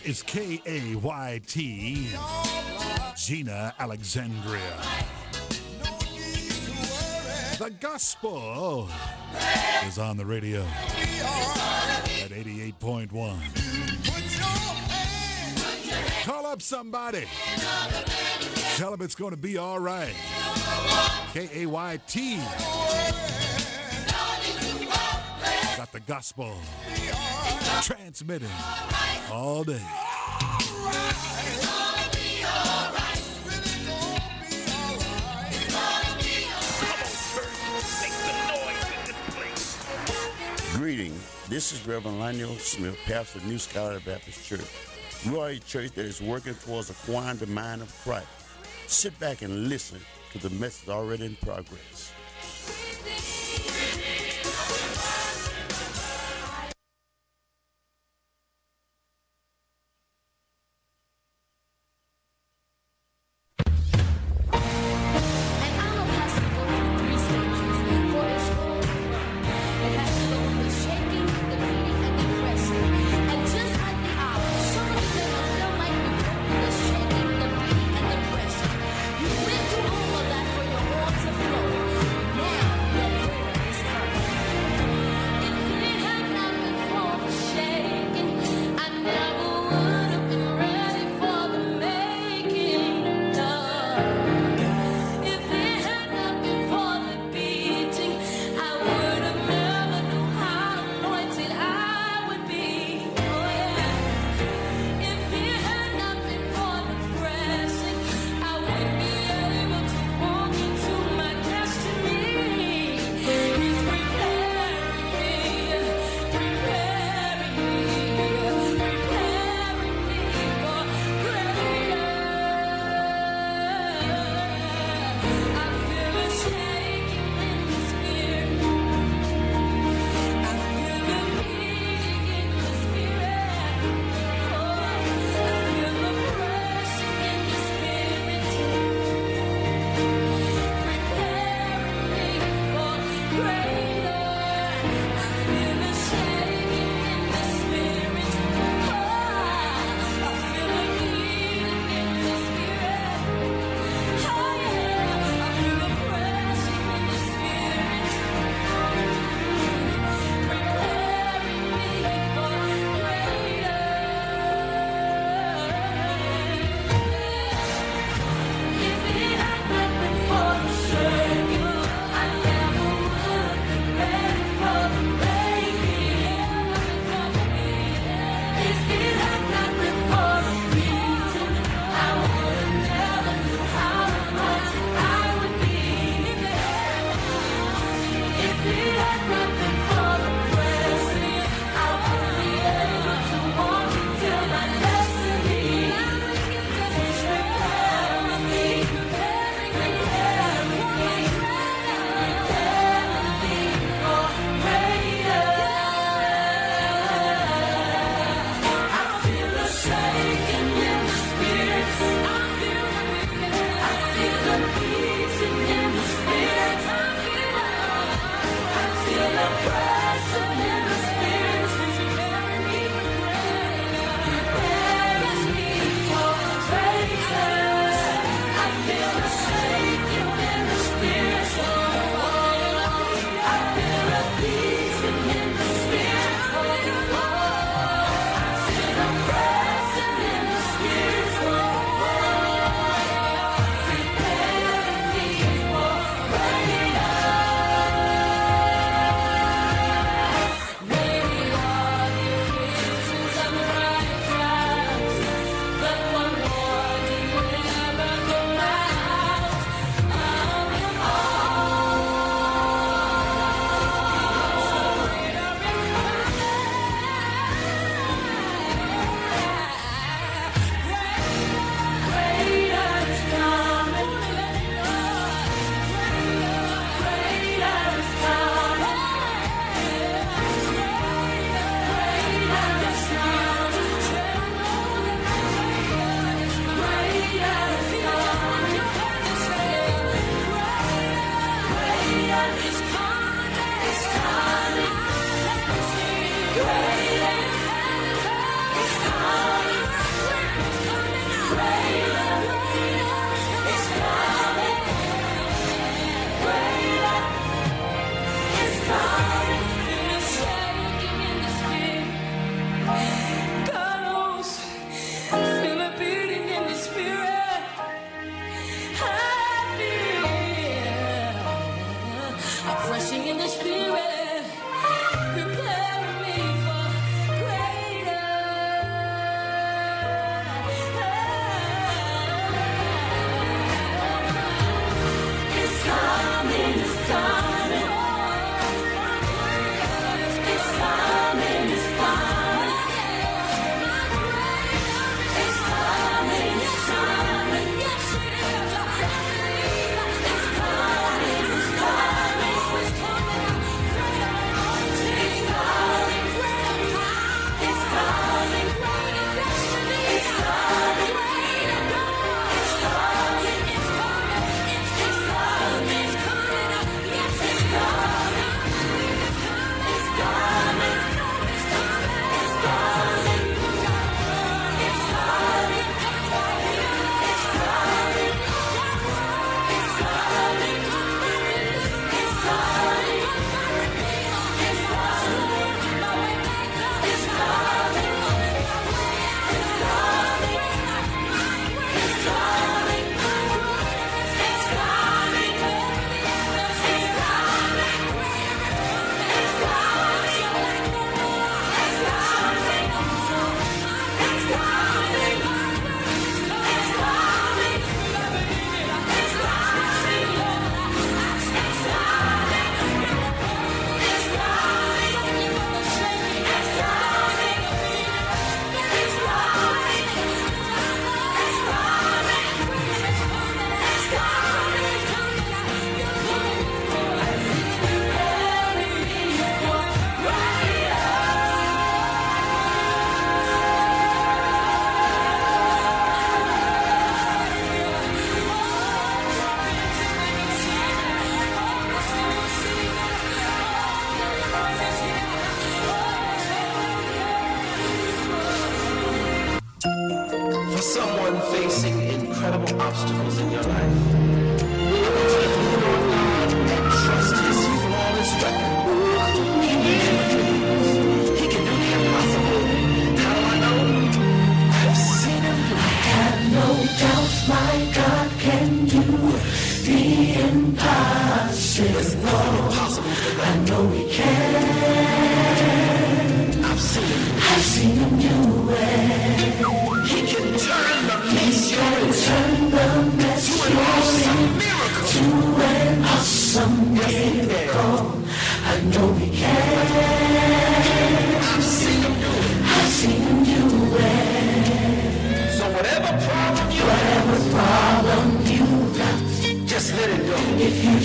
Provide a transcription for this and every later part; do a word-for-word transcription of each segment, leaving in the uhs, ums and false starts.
is K A Y T, Gina Alexandria. The gospel is on the radio at eighty-eight point one. Call up somebody. Tell them it's going to be all right. K A Y T. Got the gospel transmitting all day. Greetings. This is Reverend Lionel Smith, pastor of New Scholar Baptist Church. We are a church that is working towards acquiring the mind of Christ. Sit back and listen to the message already in progress. You went through all of that for your oil to flow.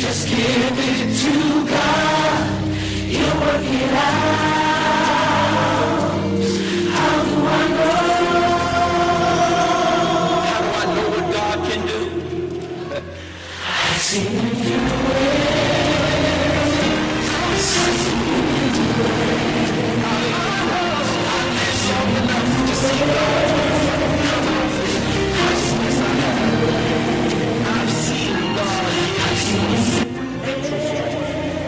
Just give it to God. He'll work it out. How do I know? How do I know what God can do? I've seen him do it. I've seen him do it. I've lived long enough to see God. I've seen God. I've seen God.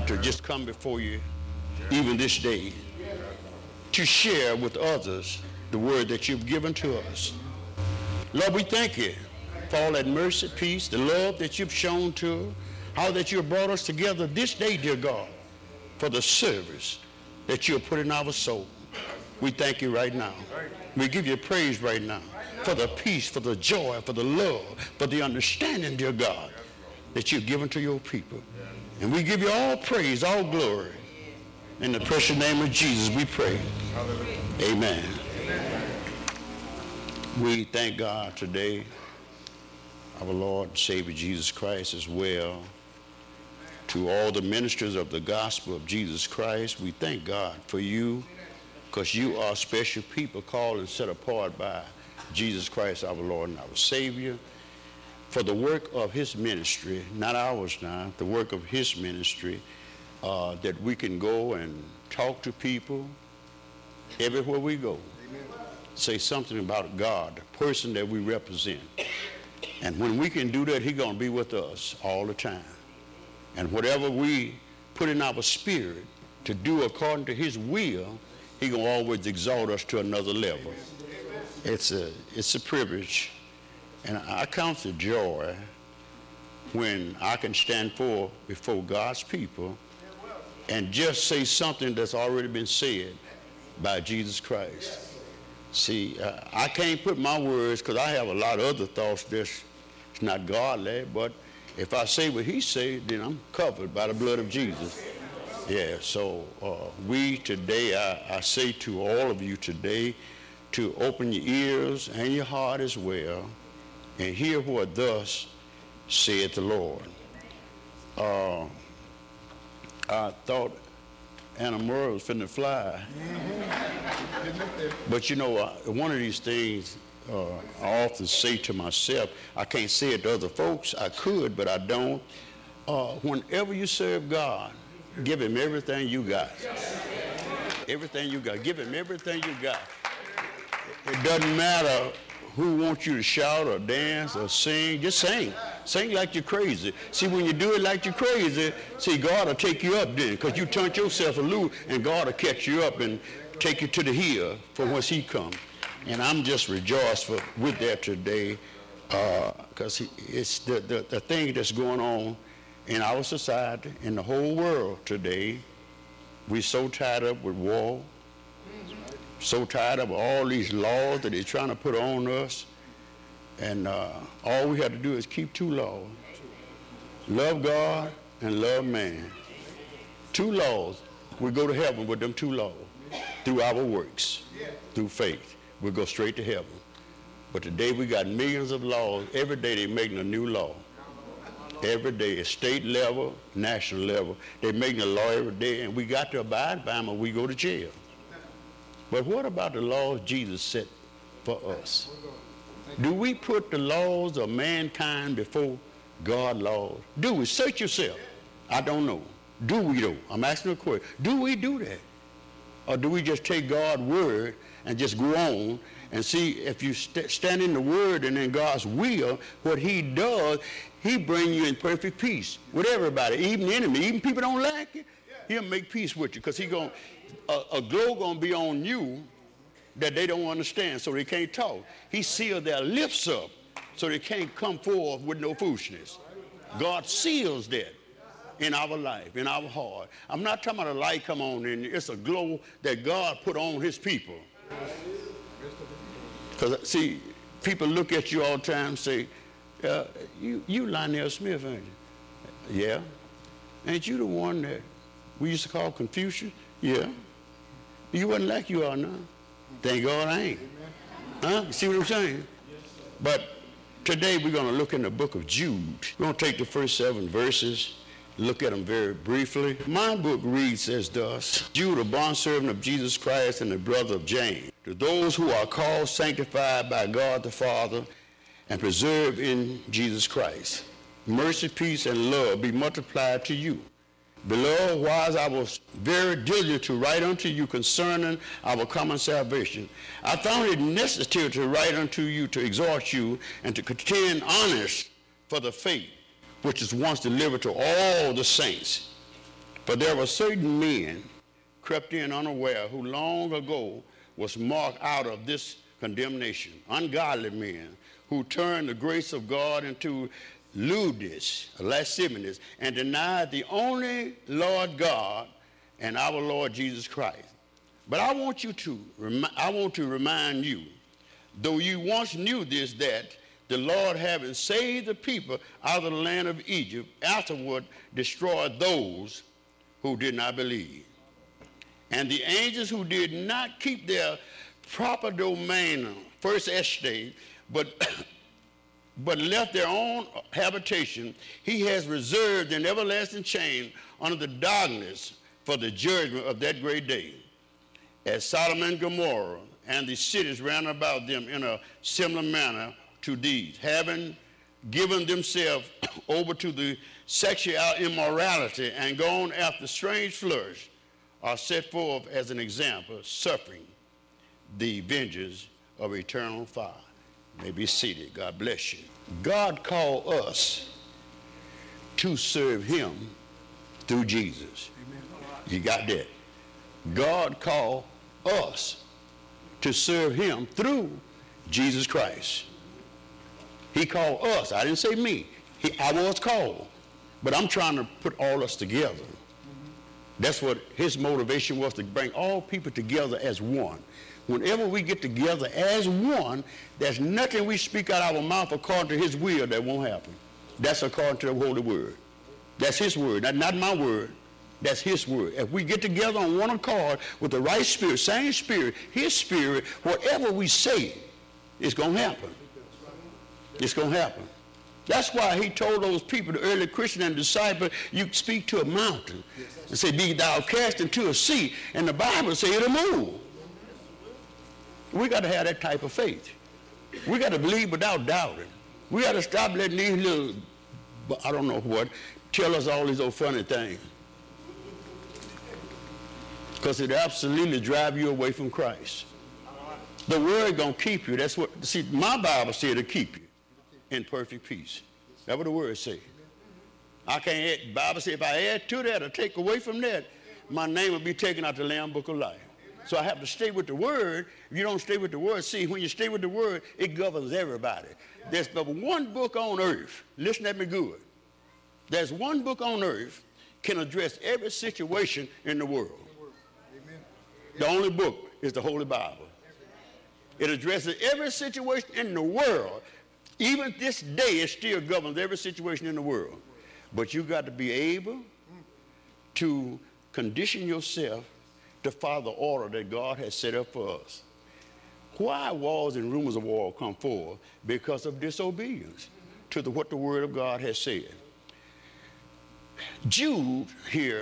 to just come before you even this day to share with others the word that you've given to us. Lord, we thank you for all that mercy, peace, the love that you've shown to us, how that you have brought us together this day, dear God, for the service that you have put in our soul. We thank you right now. We give you praise right now for the peace, for the joy, for the love, for the understanding, dear God, that you've given to your people. And we give you all praise, all glory. In the precious name of Jesus, we pray. Amen. We thank God today, our Lord and Savior Jesus Christ as well. To all the ministers of the gospel of Jesus Christ, we thank God for you, because you are special people called and set apart by Jesus Christ, our Lord and our Savior, for the work of his ministry, not ours now, the work of his ministry, uh, that we can go and talk to people everywhere we go. Amen. Say something about God, the person that we represent. And when we can do that, he's going to be with us all the time. And whatever we put in our spirit to do according to his will, he's going to always exalt us to another level. It's a, it's a privilege. And I count the joy when I can stand for before God's people and just say something that's already been said by Jesus Christ. See, uh, I can't put my words, because I have a lot of other thoughts that's not godly, but if I say what he said, then I'm covered by the blood of Jesus. Yeah, so uh, we today, I, I say to all of you today, to open your ears and your heart as well, and hear what thus saith the Lord. Uh, I thought Anna Murray was finna fly. Mm-hmm. But you know, uh, one of these things uh, I often say to myself, I can't say it to other folks, I could, but I don't. Uh, whenever you serve God, give him everything you got. Everything you got. Give him everything you got. It doesn't matter who wants you to shout or dance or sing. Just sing. Sing like you're crazy. See, when you do it like you're crazy, see, God will take you up then, because you turned yourself loose, and God will catch you up and take you to the hill from whence he comes. And I'm just rejoiced for, with that today, because uh, it's the, the, the thing that's going on in our society, in the whole world today. We're so tied up with war, so tied up with all these laws that they're trying to put on us. And uh, all we have to do is keep two laws. Love God and love man. Two laws. We go to heaven with them two laws. Through our works, through faith. We'll go straight to heaven. But today we got millions of laws. Every day they're making a new law. Every day, at state level, national level. They're making a law every day, and we got to abide by them or we go to jail. But what about the laws Jesus set for us? Do we put the laws of mankind before God's laws? Do we? Search yourself. I don't know. Do we though? I'm asking a question. Do we do that? Or do we just take God's word and just go on and see if you st- stand in the word and in God's will, what he does, he bring you in perfect peace with everybody, even the enemy. Even people don't like it, he'll make peace with you, because he gonna, a, a glow going to be on you that they don't understand, so they can't talk. He sealed their lips up so they can't come forth with no foolishness. God seals that in our life, in our heart. I'm not talking about a light come on and it's a glow that God put on his people. Because, see, people look at you all the time and say, uh, you, you Lionel Smith, ain't you? Yeah. Ain't you the one that we used to call Confucius? Yeah. You wasn't like you are now. Thank God I ain't. Huh? You see what I'm saying? But today we're going to look in the book of Jude. We're going to take the first seven verses, look at them very briefly. My book reads as thus: Jude, a bondservant of Jesus Christ and the brother of James, to those who are called, sanctified by God the Father, and preserved in Jesus Christ, mercy, peace, and love be multiplied to you. Beloved, while I was very diligent to write unto you concerning our common salvation, I found it necessary to write unto you to exhort you and to contend honest for the faith which is once delivered to all the saints. For there were certain men crept in unaware who long ago was marked out of this condemnation, ungodly men who turned the grace of God into lewdness, lasciviousness, and denied the only Lord God and our Lord Jesus Christ. But I want you to, I want to remind you, though you once knew this, that the Lord, having saved the people out of the land of Egypt, afterward destroyed those who did not believe. And the angels who did not keep their proper domain, first estate, but but left their own habitation, he has reserved an everlasting chain under the darkness for the judgment of that great day. As Sodom and Gomorrah and the cities round about them in a similar manner to these, having given themselves over to the sexual immorality and gone after strange flourish, are set forth as an example, suffering the vengeance of eternal fire. You may be seated. God bless you. God called us to serve him through Jesus. Amen. You got that? God called us to serve him through Jesus Christ. He called us. I didn't say me. He, I was called. But I'm trying to put all us together. That's what his motivation was, to bring all people together as one. Whenever we get together as one, there's nothing we speak out of our mouth according to his will that won't happen. That's according to the Holy Word. That's his word, not, not my word. That's his word. If we get together on one accord with the right spirit, same spirit, his spirit, whatever we say, it's going to happen. It's going to happen. That's why he told those people, the early Christian and disciple, you speak to a mountain and say, be thou cast into a sea. And the Bible says it'll move. We got to have that type of faith. We got to believe without doubting. We got to stop letting these little, I don't know what, tell us all these old funny things. Because it absolutely drive you away from Christ. The word going to keep you. That's what, see, my Bible said to keep you in perfect peace. That's what the word say. I can't add, the Bible says if I add to that or take away from that, my name will be taken out the Lamb Book of Life. So I have to stay with the word. If you don't stay with the word, see, when you stay with the word, it governs everybody. There's but one book on earth. Listen at me good. There's one book on earth can address every situation in the world. The only book is the Holy Bible. It addresses every situation in the world. Even this day, it still governs every situation in the world. But you got to be able to condition yourself to follow the order that God has set up for us. Why wars and rumors of war come forth? Because of disobedience to the, what the Word of God has said. Jude here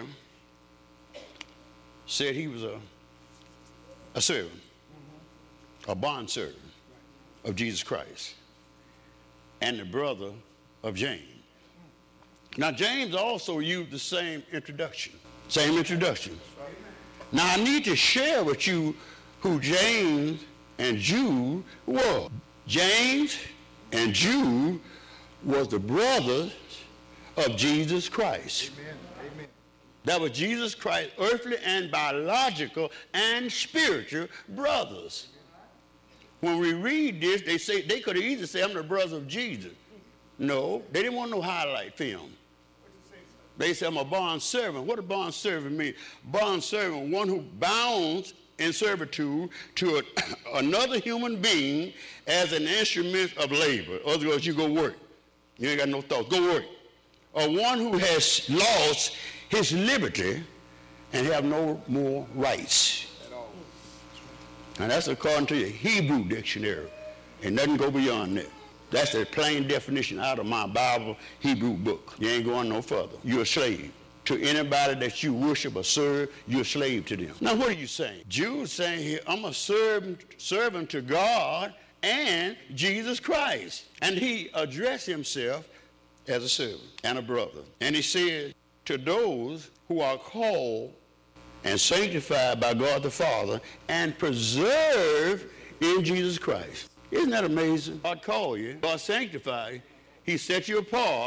said he was a, a servant, a bondservant of Jesus Christ, and the brother of James. Now, James also used the same introduction, same introduction. Now, I need to share with you who James and Jude were. James and Jude was the brothers of Jesus Christ. Amen. Amen. That was Jesus Christ's earthly and biological and spiritual brothers. When we read this, they say they could have easily said, I'm the brother of Jesus. No, they didn't want no highlight film. They said, I'm a bond servant. What does bond servant mean? Bond servant, one who bounds in servitude to a, another human being as an instrument of labor. Otherwise, you go work. You ain't got no thoughts. Go work. Or one who has lost his liberty and have no more rights. And that's according to the Hebrew dictionary. And nothing go beyond that. That's the plain definition out of my Bible Hebrew book. You ain't going no further. You're a slave. To anybody that you worship or serve, you're a slave to them. Now, what are you saying? Jude's saying here, I'm a servant, servant to God and Jesus Christ. And he addressed himself as a servant and a brother. And he said, to those who are called and sanctified by God the Father and preserved in Jesus Christ. Isn't that amazing? God called you, God sanctified you, he set you apart,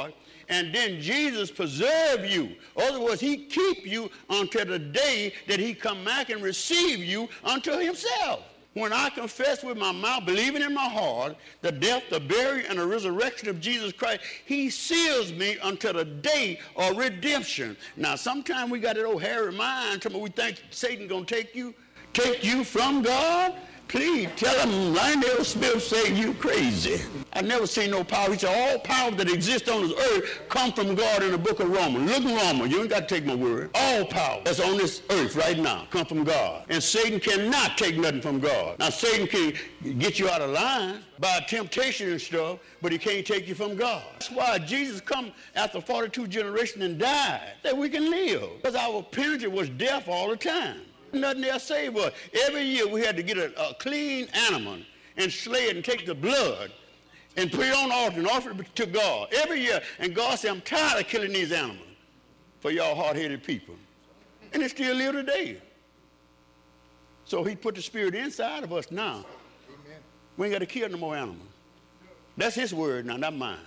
And then Jesus preserve you. In other words, he keep you until the day that he come back and receive you unto himself. When I confess with my mouth, believing in my heart, the death, the burial, and the resurrection of Jesus Christ, he seals me until the day of redemption. Now, sometimes we got that old hairy mind, we think Satan going to take you, take you from God. Please tell him Lionel Smith say you crazy. I've never seen no power. He said all power that exists on this earth come from God in the book of Romans. Look in Romans. You ain't got to take my word. All power that's on this earth right now come from God. And Satan cannot take nothing from God. Now Satan can get you out of line by temptation and stuff, but he can't take you from God. That's why Jesus come after forty-two generations and died, that we can live. Because our penalty was death all the time. Nothing else saved us. Every year we had to get a, a clean animal and slay it and take the blood and put it on the altar and offer it to God. Every year. And God said, I'm tired of killing these animals for y'all hard-headed people. And it still live today. So he put the spirit inside of us now. Amen. We ain't got to kill no more animals. That's his word now, not mine.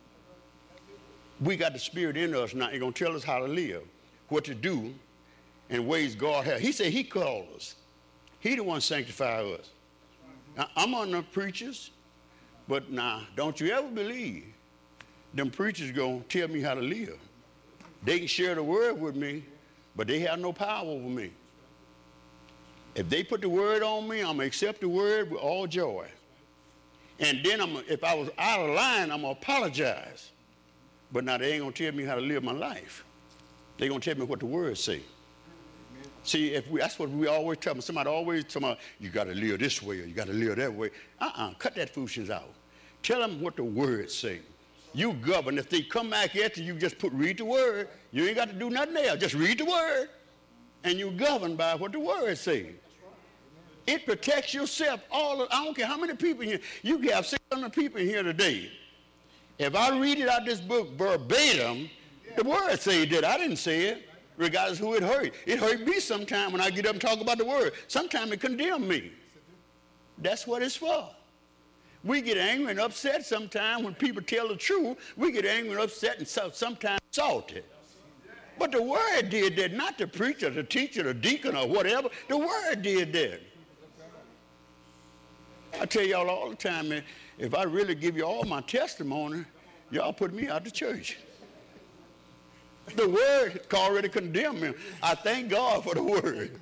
We got the spirit in us now. He's going to tell us how to live, what to do, and ways God has. He said he called us. He the one sanctify us. Now, I'm on the preachers, but now, don't you ever believe them preachers going to tell me how to live. They can share the word with me, but they have no power over me. If they put the word on me, I'm going to accept the word with all joy. And then I'm, if I was out of line, I'm going to apologize. But now they ain't going to tell me how to live my life. They're going to tell me what the word say. See, if we, that's what we always tell them. Somebody always tell me, you got to live this way or you got to live that way. Uh-uh, cut that foolishness out. Tell them what the word say. You govern. If they come back at you, you just put read the word. You ain't got to do nothing else. Just read the word. And you govern by what the word say. It protects yourself. All of, I don't care how many people in here. You can have six hundred people in here today. If I read it out this book verbatim, the word say that. I didn't say it. Regardless of who it hurt. It hurt me sometimes when I get up and talk about the word. Sometimes it condemns me. That's what it's for. We get angry and upset sometimes when people tell the truth. We get angry and upset and sometimes salty. But the word did that, not the preacher, the teacher, the deacon, or whatever. The word did that. I tell y'all all the time, man, if I really give you all my testimony, y'all put me out of church. The word already condemned me. I thank God for the word.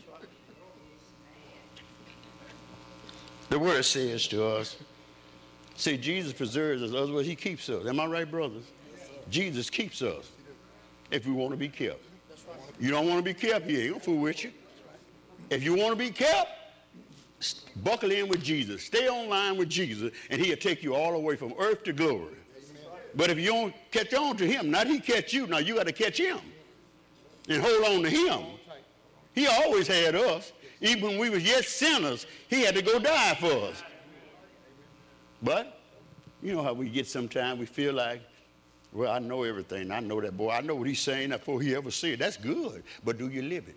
The word says to us, see, Jesus preserves us. Otherwise, he keeps us. Am I right, brothers? Jesus keeps us if we want to be kept. You don't want to be kept, he ain't going to fool with you. If you want to be kept, buckle in with Jesus. Stay online with Jesus, and he'll take you all the way from earth to glory. But if you don't catch on to him, not he catch you, now you got to catch him and hold on to him. He always had us. Even when we was yet sinners, he had to go die for us. But you know how we get sometimes, we feel like, well, I know everything. I know that boy. I know what he's saying before he ever said it. That's good. But do you live it?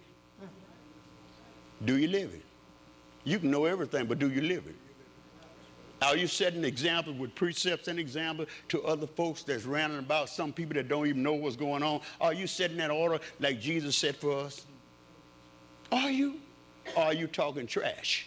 Do you live it? You can know everything, but do you live it? Are you setting examples with precepts and examples to other folks that's ranting about some people that don't even know what's going on? Are you setting that order like Jesus said for us? Are you? Or are you talking trash?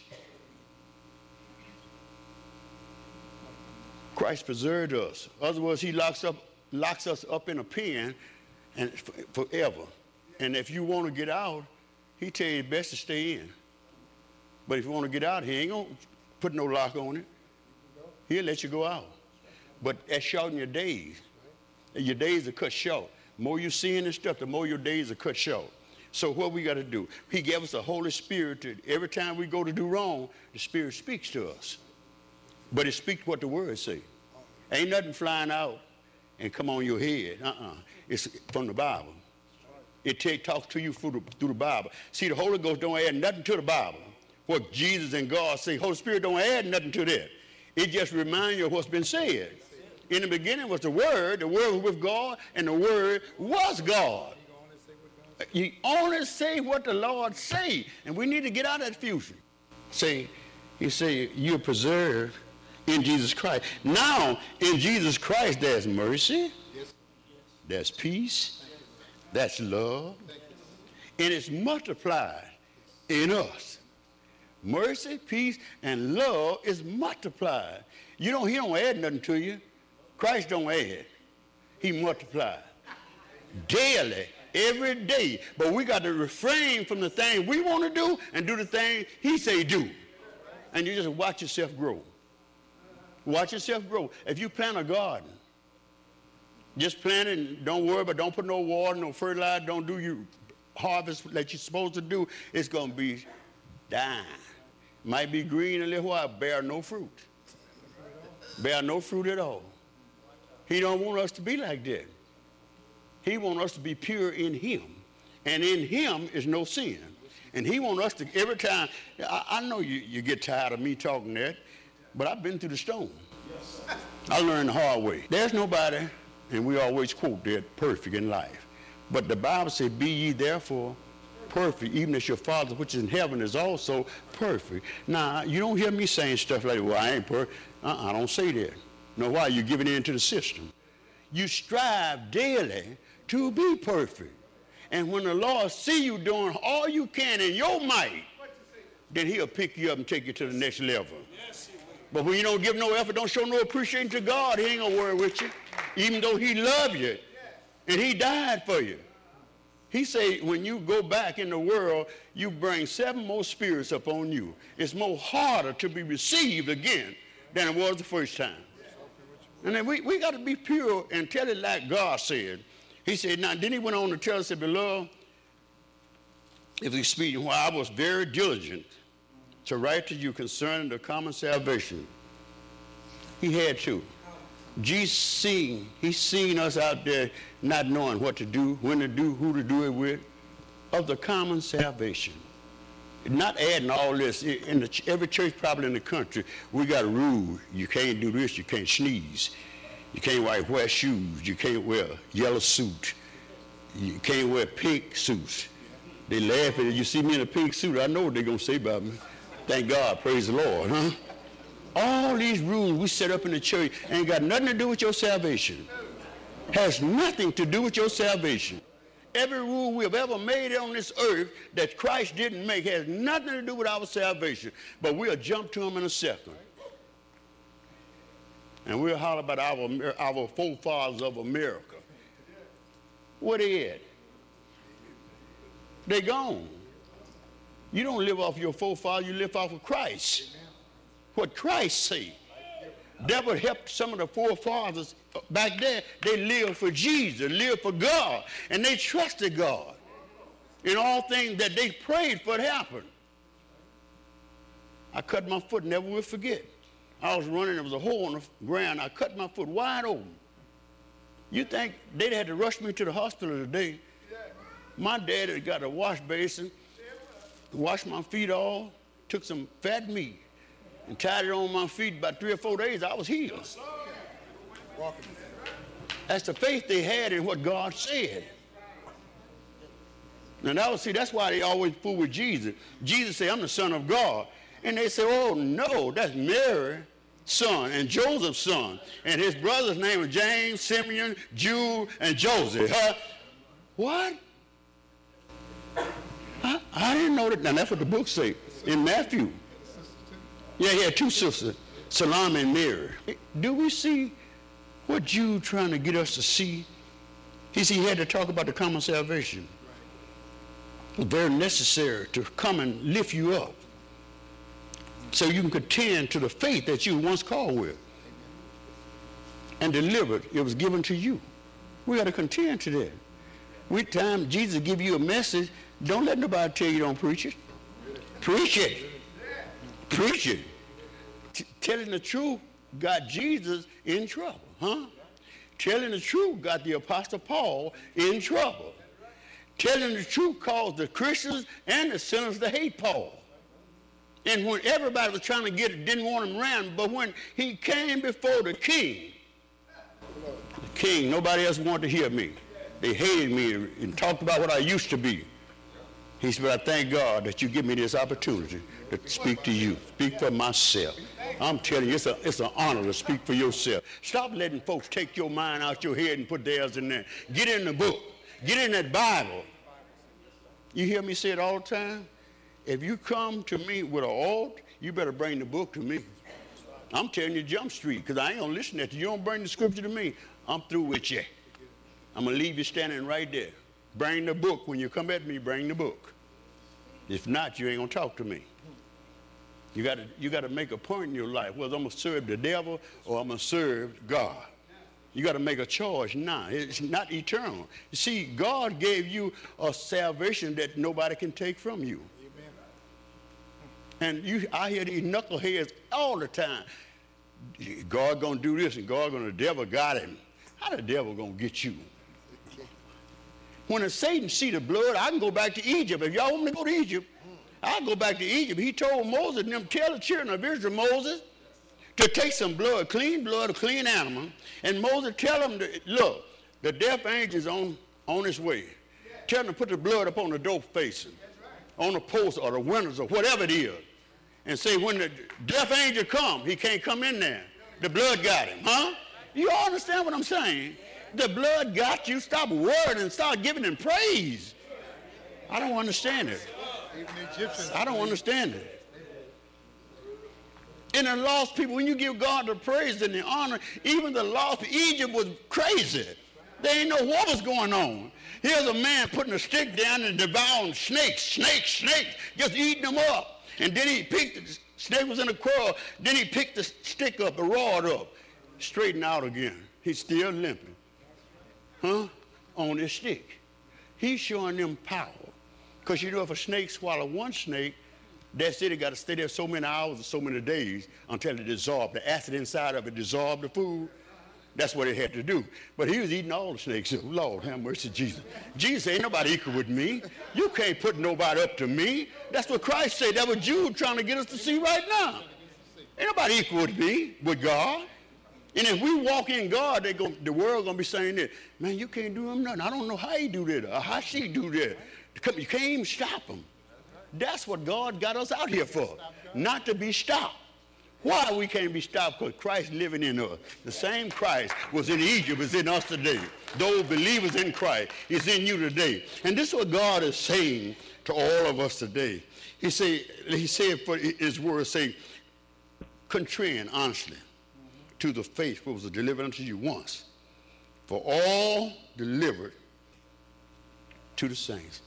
Christ preserved us. Otherwise, he locks up, locks us up in a pen and forever. And if you want to get out, he tell you it's best to stay in. But if you want to get out, he ain't going to put no lock on it. He'll let you go out. But that's shortening your days. Your days are cut short. The more you're seeing this stuff, the more your days are cut short. So what we got to do? He gave us the Holy Spirit. To, every time we go to do wrong, the Spirit speaks to us. But it speaks what the Word say. Ain't nothing flying out and come on your head. Uh-uh. It's from the Bible. It take, talks to you through the, through the Bible. See, the Holy Ghost don't add nothing to the Bible. What Jesus and God say, Holy Spirit don't add nothing to that. It just reminds you of what's been said. In the beginning was the Word, the Word was with God, and the Word was God. You only say what the Lord say, and we need to get out of that fusion. See, he say you're preserved in Jesus Christ. Now, in Jesus Christ, there's mercy. There's peace. That's love. And it's multiplied in us. Mercy, peace, and love is multiplied. You don't, he don't add nothing to you. Christ don't add. He multiplied. Daily, every day. But we got to refrain from the thing we want to do and do the thing he say do. And you just watch yourself grow. Watch yourself grow. If you plant a garden, just plant it and don't worry about, don't put no water, no fertilizer, don't do your harvest that you're supposed to do, it's going to be dying. Might be green a little while, bear no fruit. Bear no fruit at all. He don't want us to be like that. He wants us to be pure in him. And in him is no sin. And he wants us to, every time, I, I know you, you get tired of me talking that, but I've been through the storm. I learned the hard way. There's nobody, and we always quote that, perfect in life. But the Bible says, be ye therefore perfect, even as your Father which is in heaven is also perfect. Now, you don't hear me saying stuff like, well, I ain't perfect. Uh-uh, I don't say that. No, why? You're giving in to the system. You strive daily to be perfect. And when the Lord see you doing all you can in your might, then he'll pick you up and take you to the next level. But when you don't give no effort, don't show no appreciation to God, he ain't gonna worry with you. Even though he loved you and he died for you. He say when you go back in the world, you bring seven more spirits upon you. It's more harder to be received again than it was the first time. And then we, we got to be pure and tell it like God said. He said, now, then he went on to tell us, said, beloved, if we speak, while I was very diligent to write to you concerning the common salvation. He had to. Jesus seen, he's seen us out there not knowing what to do, when to do, who to do it with, of the common salvation. Not adding all this. In the, every church probably in the country, we got a rule. You can't do this, you can't sneeze. You can't wear white shoes. You can't wear a yellow suit. You can't wear pink suits. They laugh at it. You see me in a pink suit, I know what they're going to say about me. Thank God, praise the Lord, huh? All these rules we set up in the church ain't got nothing to do with your salvation. Has nothing to do with your salvation. Every rule we have ever made on this earth that Christ didn't make has nothing to do with our salvation. But we'll jump to him in a second. And we'll holler about our, our forefathers of America. Where they at? They gone. You don't live off your forefathers, you live off of Christ. What Christ said. That would help some of the forefathers back there. They lived for Jesus, lived for God, and they trusted God in all things that they prayed for to happen. I cut my foot, never will forget. I was running, there was a hole in the ground. I cut my foot wide open. You think they'd had to rush me to the hospital today? My dad had got a wash basin, washed my feet off, took some fat meat, and tied it on my feet. About three or four days, I was healed. That's the faith they had in what God said. Now, that was, see, that's why they always fool with Jesus. Jesus said, I'm the Son of God. And they say, oh, no, that's Mary's son and Joseph's son. And his brother's name was James, Simeon, Jude, and Joseph. Huh? What? I, I didn't know that. Now, that's what the book says in Matthew. Yeah, he had two sisters, Salome and Mary. Do we see what Jude trying to get us to see? He said he had to talk about the common salvation. It's very necessary to come and lift you up so you can contend to the faith that you once called with and delivered. It was given to you. We got to contend to that. We time Jesus give you a message, don't let nobody tell you don't preach it. Preach it. Preach it. T- telling the truth got Jesus in trouble, huh? Telling the truth got the Apostle Paul in trouble. Telling the truth caused the Christians and the sinners to hate Paul. And when everybody was trying to get it, didn't want him around, but when he came before the king, the king, nobody else wanted to hear me. They hated me and talked about what I used to be. He said, but I thank God that you give me this opportunity to speak to you, speak for myself. I'm telling you, it's, a, it's an honor to speak for yourself. Stop letting folks take your mind out your head and put theirs in there. Get in the book. Get in that Bible. You hear me say it all the time? If you come to me with an ought, you better bring the book to me. I'm telling you Jump Street, because I ain't going to listen to that. You don't bring the scripture to me, I'm through with you. I'm going to leave you standing right there. Bring the book. When you come at me, bring the book. If not, you ain't going to talk to me. You got to you got to make a point in your life, whether I'm going to serve the devil or I'm going to serve God. You got to make a choice now. It's not eternal. You see, God gave you a salvation that nobody can take from you. Amen. And you, I hear these knuckleheads all the time. God going to do this and God going to, the devil got him. How the devil going to get you? When a Satan see the blood, I can go back to Egypt. If y'all want me to go to Egypt, I'll go back to Egypt. He told Moses and them, tell the children of Israel, Moses, to take some blood, clean blood, a clean animal, and Moses tell them, to, look, the death angel is on, on his way. Tell them to put the blood up on the door facing, on the post or the windows or whatever it is, and say when the death angel come, he can't come in there. The blood got him, huh? You all understand what I'm saying? The blood got you. Stop worrying and start giving him praise. I don't understand it. I don't understand it. And the lost people, when you give God the praise and the honor, even the lost people, Egypt was crazy. They didn't know what was going on. Here's a man putting a stick down and devouring snakes, snakes, snakes, just eating them up. And then he picked, the snake was in a coil, then he picked the stick up, the rod up, straightened out again. He's still limping. Huh? On his stick. He's showing them power. Because you know, if a snake swallow one snake, that's it. It got to stay there so many hours or so many days until it dissolved. The acid inside of it dissolved the food. That's what it had to do. But he was eating all the snakes. Lord, have mercy, Jesus. Jesus ain't nobody equal with me. You can't put nobody up to me. That's what Christ said. That was Jude trying to get us to see right now. Ain't nobody equal with me, with God. And if we walk in God, they go, the world going to be saying that, man, you can't do him nothing. I don't know how he do that or how she do that. You can't even stop him. That's what God got us out here for, not to be stopped. Why we can't be stopped? Because Christ living in us. The same Christ was in Egypt is in us today. Those believers in Christ is in you today. And this is what God is saying to all of us today. He say, he said for his word, say, contrarian, honestly, to the faith which was delivered unto you once, for all delivered to the saints.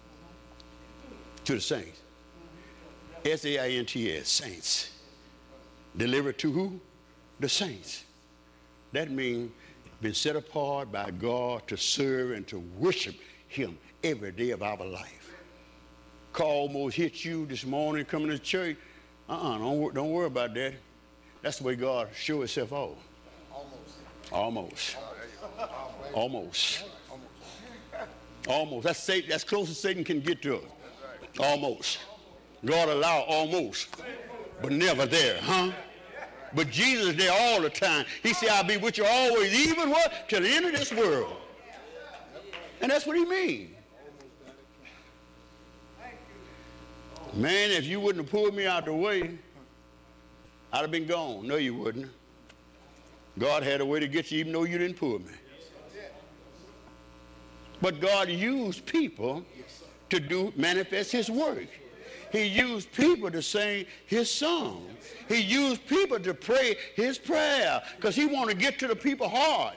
To the saints. S A I N T S, saints. Delivered to who? The saints. That means been set apart by God to serve and to worship him every day of our life. Call almost hit you this morning coming to church. Uh-uh, don't, don't worry about that. That's the way God show himself off. Almost. Almost. Almost. Almost. That's Satan, that's close as Satan can get to us. Almost. God allow almost, but never there, huh? But Jesus is there all the time. He said, I'll be with you always, even what? Till the end of this world. And that's what he means. Man, if you wouldn't have pulled me out the way, I'd have been gone. No, you wouldn't. God had a way to get you even though you didn't pull me. But God used people to do manifest his work. He used people to sing his song. He used people to pray his prayer because he wanted to get to the people's heart.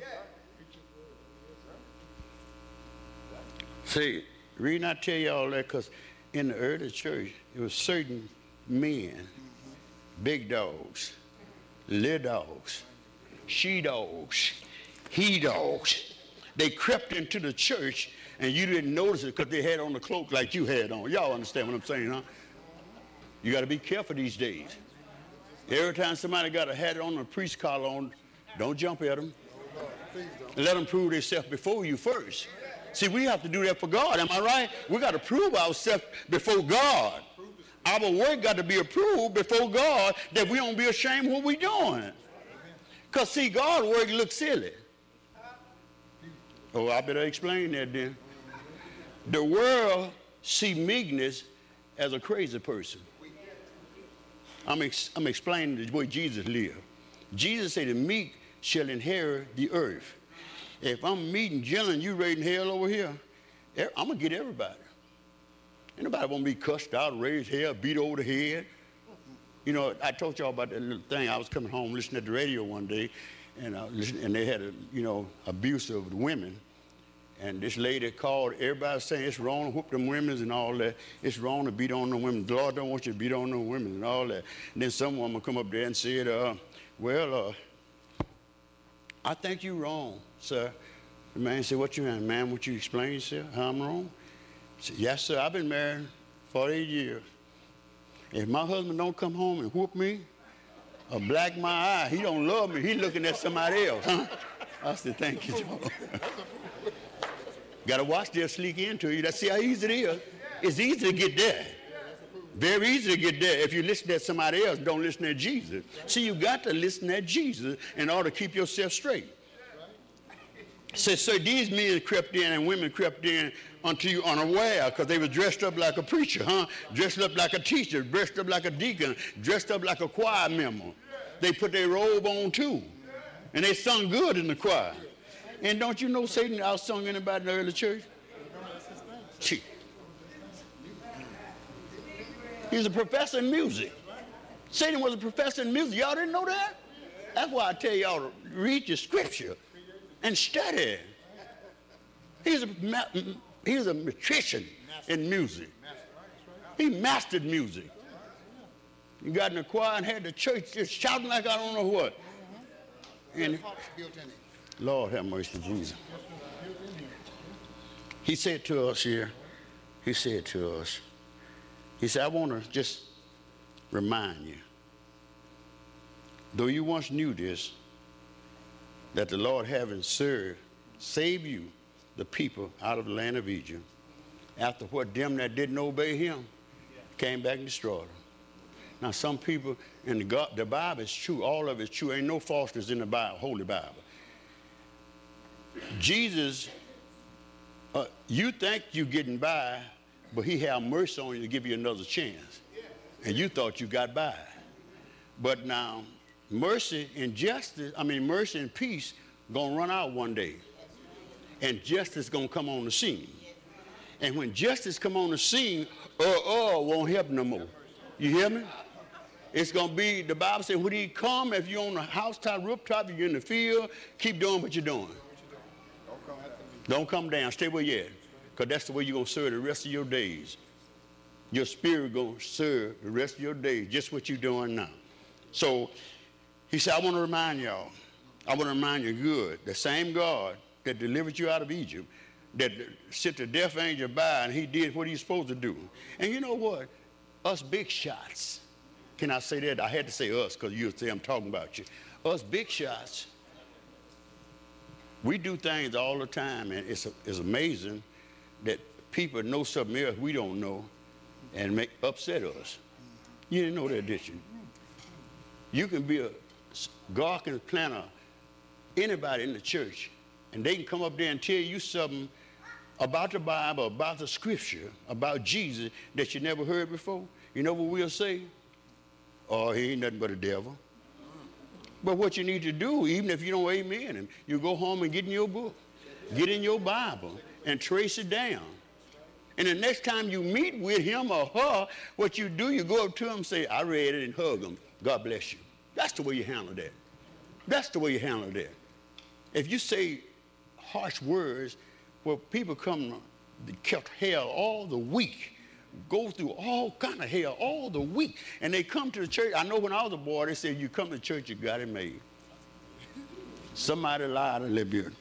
See, the reason I tell you all that because in the early church, it was certain men, big dogs, little dogs, she dogs, he dogs. They crept into the church and you didn't notice it because they had on the cloak like you had on. Y'all understand what I'm saying, huh? You got to be careful these days. Every time somebody got a hat on, a priest collar on, don't jump at them. Let them prove themselves before you first. See, we have to do that for God, am I right? We got to prove ourselves before God. Our work got to be approved before God that we don't be ashamed of what we're doing. Because, see, God's work looks silly. Oh, I better explain that then. The world see meekness as a crazy person. I'm, ex I'm explaining the way Jesus lived. Jesus said the meek shall inherit the earth. If I'm meek and gentle and you raising hell over here, I'm going to get everybody. Ain't nobody want to be cussed out, raised hell, beat over the head. You know, I told y'all about that little thing. I was coming home listening to the radio one day, and, I listened, and they had, a, you know, abuse of the women. And this lady called, everybody saying it's wrong to whoop them women and all that. It's wrong to beat on the women. The Lord don't want you to beat on the women and all that. And then some woman come up there and said, uh, well, uh, I think you're wrong, sir. The man said, what you mean, ma'am? What you explain, sir? How I'm wrong? I said, yes, sir. I've been married forty-eight years. If my husband don't come home and whoop me or black my eye, he don't love me. He looking at somebody else, huh? I said, thank you, Joe. Got to watch this sneak into you. That's see how easy it is. It's easy to get there. Very easy to get there if you listen to somebody else, don't listen to Jesus. See, you got to listen to Jesus in order to keep yourself straight. So, so these men crept in and women crept in unto you unaware because they were dressed up like a preacher, huh? Dressed up like a teacher, dressed up like a deacon, dressed up like a choir member. They put their robe on too. And they sung good in the choir. And don't you know Satan outsung anybody in the early church? Gee. He's a professor in music. Satan was a professor in music. Y'all didn't know that? That's why I tell y'all to read your scripture and study. He's a, he's a magician in music. He mastered music. He got in the choir and had the church just shouting like I don't know what. And Lord have mercy, Jesus. He said to us here, he said to us, he said, I want to just remind you, though you once knew this, that the Lord having served, saved you, the people, out of the land of Egypt, after what them that didn't obey him came back and destroyed them. Now, some people, in the, God, the Bible is true, all of it's true. Ain't no falseness in the Bible, Holy Bible. Jesus, uh, you think you're getting by, but he had mercy on you to give you another chance. And you thought you got by. But now, mercy and justice, I mean, mercy and peace gonna run out one day. And justice gonna come on the scene. And when justice come on the scene, uh, uh, won't help no more. You hear me? It's gonna be, the Bible says, when he come, if you're on the housetop, rooftop, if you're in the field, keep doing what you're doing. Don't come down, stay where you're at. Because that's the way you're gonna serve the rest of your days. Your spirit gonna serve the rest of your days, just what you're doing now. So, he said, I want to remind y'all, I want to remind you good, the same God that delivered you out of Egypt, that sent the death angel by and he did what he's supposed to do. And you know what? Us big shots, can I say that? I had to say us because you'll say I'm talking about you. Us big shots, we do things all the time, and it's, it's amazing that people know something else we don't know and make upset us. You didn't know that, did you? You can be a, God can plant a, anybody in the church, and they can come up there and tell you something about the Bible, about the scripture, about Jesus that you never heard before. You know what we'll say? Oh, he ain't nothing but a devil. But what you need to do, even if you don't amen him, you go home and get in your book, get in your Bible, and trace it down. And the next time you meet with him or her, what you do, you go up to him and say, I read it, and hug him. God bless you. That's the way you handle that. That's the way you handle that. If you say harsh words, well, people come to catch hell all the week, go through all kind of hell all the week, and they come to the church. I know when I was a boy, they said, you come to church, you got it made. Somebody lied a little bit.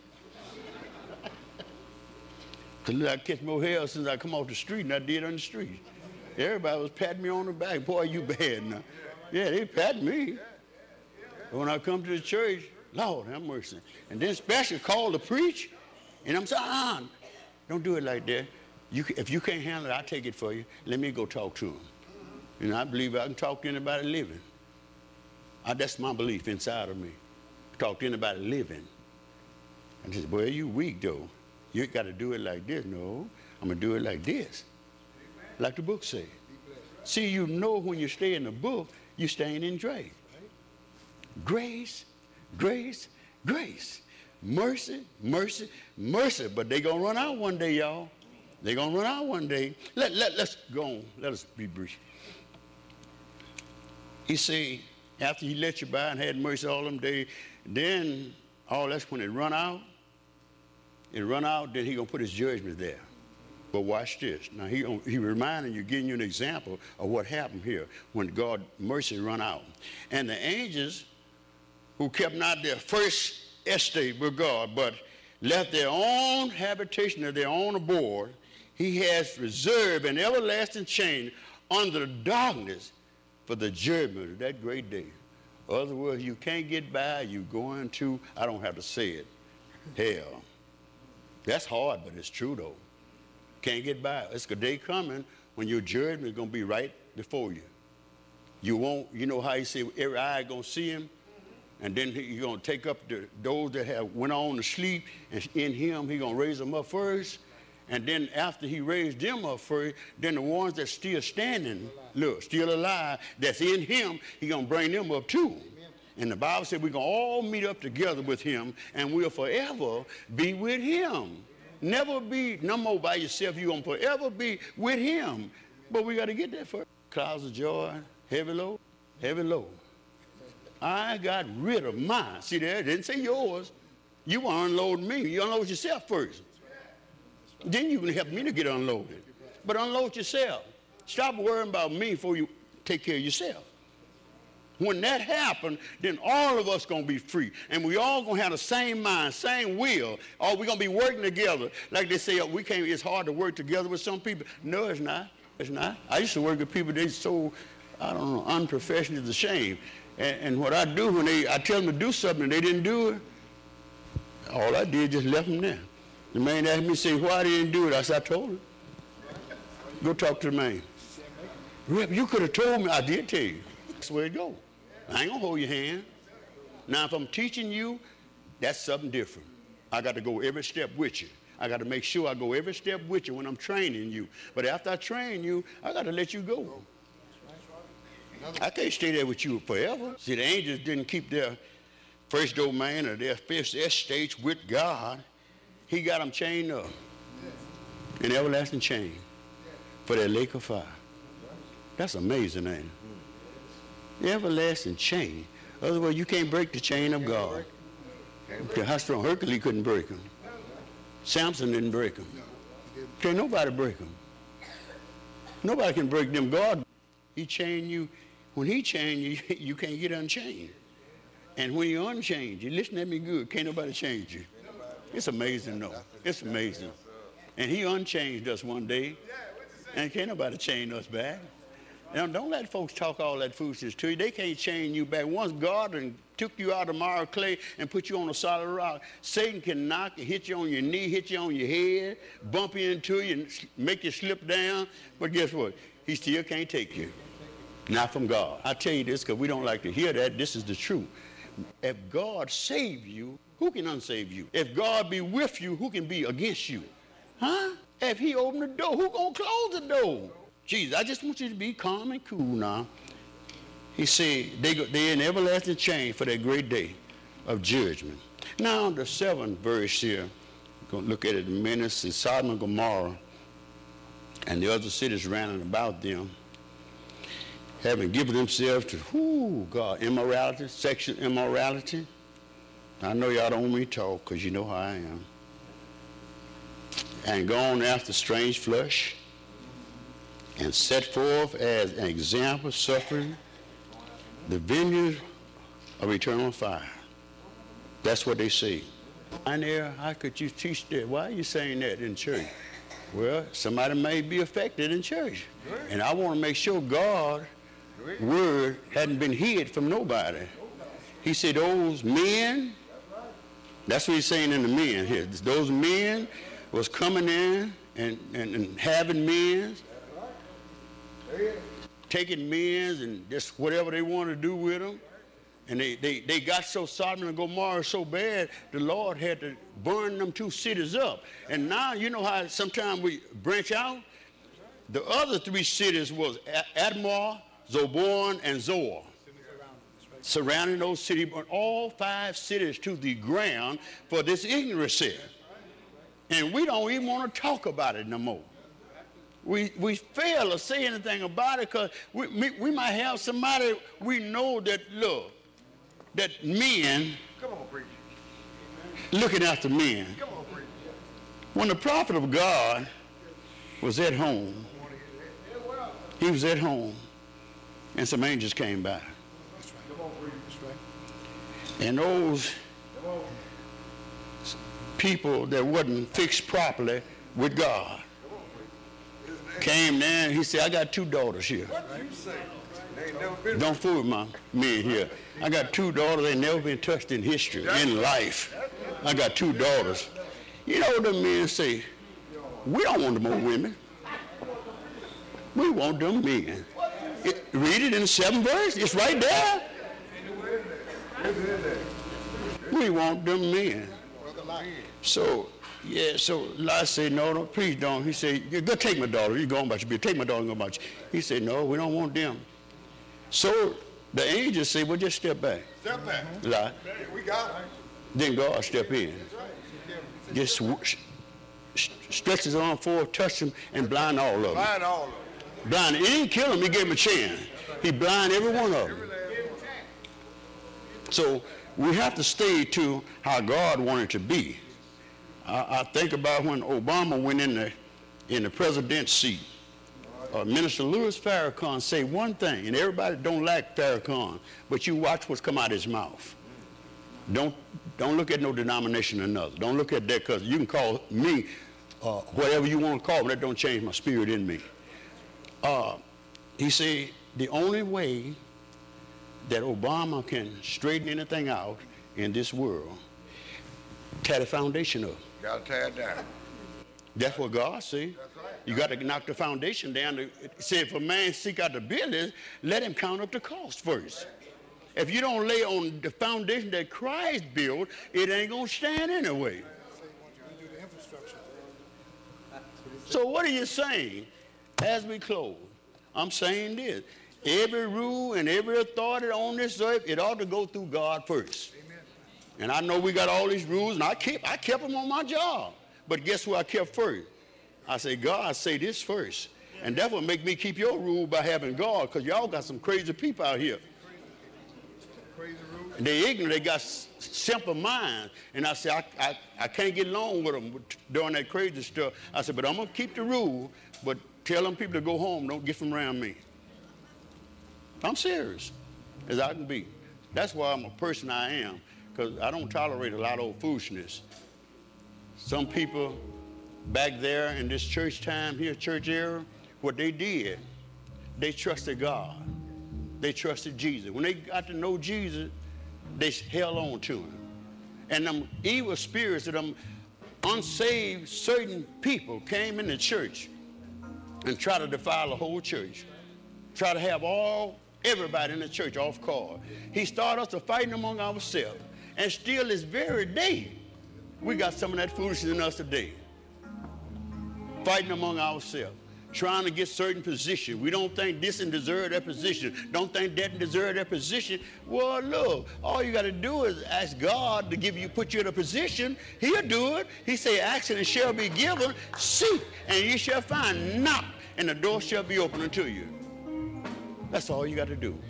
Because I catch more hell since I come off the street than I did on the street. Everybody was patting me on the back. Boy, you bad now. Yeah, they pat me. But when I come to the church, Lord, have mercy. And then especially call to preach, and I'm saying, ah, don't do it like that. You, if you can't handle it, I'll take it for you. Let me go talk to him. And I believe I can talk to anybody living. I, that's my belief inside of me. Talk to anybody living. And he said, boy, you weak, though. You ain't got to do it like this. No, I'm going to do it like this. like the book says. See, you know when you stay in the book, you're staying in grace. Grace, grace, grace. Mercy, mercy, mercy. But they going to run out one day, y'all. They're going to run out one day. Let, let, let's go on. Let us be brief. He said, after he let you by and had mercy all them days, then all that's when it run out. It run out, then he going to put his judgment there. But watch this. Now, he, he reminding you, giving you an example of what happened here when God mercy run out. And the angels who kept not their first estate with God, but left their own habitation of their own abode, he has reserved an everlasting chain under the darkness for the judgment of that great day. In other words, you can't get by, you going to, I don't have to say it, hell. That's hard, but it's true though. Can't get by. It's a day coming when your judgment is going to be right before you. You won't, you know how he say every eye going to see him? And then he's going to take up the, those that have went on to sleep, and in him, he's going to raise them up first. And then after he raised them up first, then the ones that still standing, look, still alive, that's in him, he's going to bring them up too. And the Bible said we're going to all meet up together with him, and we'll forever be with him. Never be no more by yourself. You're going to forever be with him. But we got to get that first. Clouds of joy, heavy load, heavy load. I got rid of mine. See there, it didn't say yours. You want to unload me. You unload yourself first. Then you can help me to get unloaded. But unload yourself. Stop worrying about me before you take care of yourself. When that happens, then all of us going to be free. And we all going to have the same mind, same will. Or we're going to be working together. Like they say, oh, we can't, it's hard to work together with some people. No, it's not. It's not. I used to work with people, they so, I don't know, unprofessional, it's a shame. And, and what I do when they, I tell them to do something and they didn't do it, all I did just left them there. The man asked me, say, why they didn't do it? I said, I told him. Go talk to the man. Rep, you could have told me. I did tell you. That's where it goes. I ain't gonna hold your hand. Now, if I'm teaching you, that's something different. I got to go every step with you. I got to make sure I go every step with you when I'm training you. But after I train you, I got to let you go. I can't stay there with you forever. See, the angels didn't keep their first domain or their first estates with God. He got them chained up, an everlasting chain for that lake of fire. That's amazing, ain't it? The everlasting chain. Otherwise, you can't break the chain of God. How strong? Hercules couldn't break them. Samson didn't break them. Can't nobody break them. Nobody can break them. God, he chained you. When he chained you, you can't get unchained. And when you're unchained, you listen at me good, can't nobody change you. It's amazing, though. It's amazing. And he unchanged us one day, and can't nobody chain us back. Now, don't let folks talk all that foolishness to you. They can't chain you back. Once God and took you out of miry clay and put you on a solid rock, Satan can knock you, hit you on your knee, hit you on your head, bump you into you, and make you slip down. But guess what? He still can't take you. Not from God. I tell you this because we don't like to hear that. This is the truth. If God save you, who can unsave you? If God be with you, who can be against you? Huh? If he open the door, who gonna close the door? Jesus, I just want you to be calm and cool now. He said they go, they're in everlasting chain for that great day of judgment. Now the seventh verse here, we're going to look at it in a minute. See Sodom and Gomorrah and the other cities round about them, having given themselves to, whoo, God, immorality, sexual immorality. I know y'all don't want me to talk because you know how I am. And gone after strange flesh, and set forth as an example of suffering the vineyard of eternal fire. That's what they say. And there, how could you teach that? Why are you saying that in church? Well, somebody may be affected in church. And I want to make sure God's word hadn't been hid from nobody. He said those men, that's what he's saying in the men here. Those men was coming in and, and, and having men, taking men and just whatever they want to do with them. And they, they, they got so Sodom and Gomorrah so bad, the Lord had to burn them two cities up. And now, you know how sometimes we branch out? The other three cities was Admah, Zoborn, and Zoar. Surrounding those cities, but all five cities to the ground for this ignorancy. And we don't even want to talk about it no more. We, we fail to say anything about it because we, we, we might have somebody we know that, look, that men, Come on, preacher. looking after men. Come on, preacher. When the prophet of God was at home, he was at home, and some angels came by. Come on, preacher. That's right. And those Come on. people that wasn't fixed properly with God came there and he said, I got two daughters here. What you say? They ain't never been. Don't fool with my men here. I got two daughters, they never been touched in history, in life. I got two daughters. You know what the men say? We don't want no more women. We want them men. It, read it in the seventh verse. It's right there. We want them men. So, yeah, so Lot said, no, no, please don't. He said, yeah, go take my daughter. You go on about your business. Take my daughter and go about you. He said, no, we don't want them. So the angel said, well, just step back. Step back. Lot. We got it. Then God step in. Just sw- stretch his arm forward, touch him, and blind all of them. Blind all of them. Blind. He didn't kill him. He gave him a chance. He blind every one of them. So we have to stay to how God wanted it to be. I, I think about when Obama went in the in the president's seat. Uh, Minister Louis Farrakhan say one thing, and everybody don't like Farrakhan, but you watch what's come out of his mouth. Don't don't look at no denomination or another. Don't look at that, because you can call me uh, whatever you want to call me. That don't change my spirit in me. Uh, he said the only way that Obama can straighten anything out in this world, tear the foundation up. Got to tear it down. That's what God said. You got to knock the foundation down. It said, if a man seek out the building, let him count up the cost first. If you don't lay on the foundation that Christ built, it ain't going to stand anyway. So what are you saying as we close? I'm saying this. Every rule and every authority on this earth, it ought to go through God first. Amen. And I know we got all these rules, and I kept, I kept them on my job. But guess who I kept first? I say, God, say this first. And that will make me keep your rule by having God, because y'all got some crazy people out here. Crazy rules. And they ignorant, they got s- simple minds. And I said, I, I, I can't get along with them doing that crazy stuff. I said, but I'm going to keep the rule, but tell them people to go home, don't get from around me. I'm serious, as I can be. That's why I'm a person I am, because I don't tolerate a lot of old foolishness. Some people back there in this church time here, church era, what they did, they trusted God. They trusted Jesus. When they got to know Jesus, they held on to him. And them evil spirits of them unsaved certain people came in the church and tried to defile the whole church. Try to have all, everybody in the church off guard. He started us a fighting among ourselves. And still this very day, we got some of that foolishness in us today. Fighting among ourselves. Trying to get certain position. We don't think this and deserve that position. Don't think that and deserve that position. Well, look, all you got to do is ask God to give you, put you in a position. He'll do it. He say, ask and it shall be given. Seek and you shall find. Knock and the door shall be open unto you. That's all you got to do.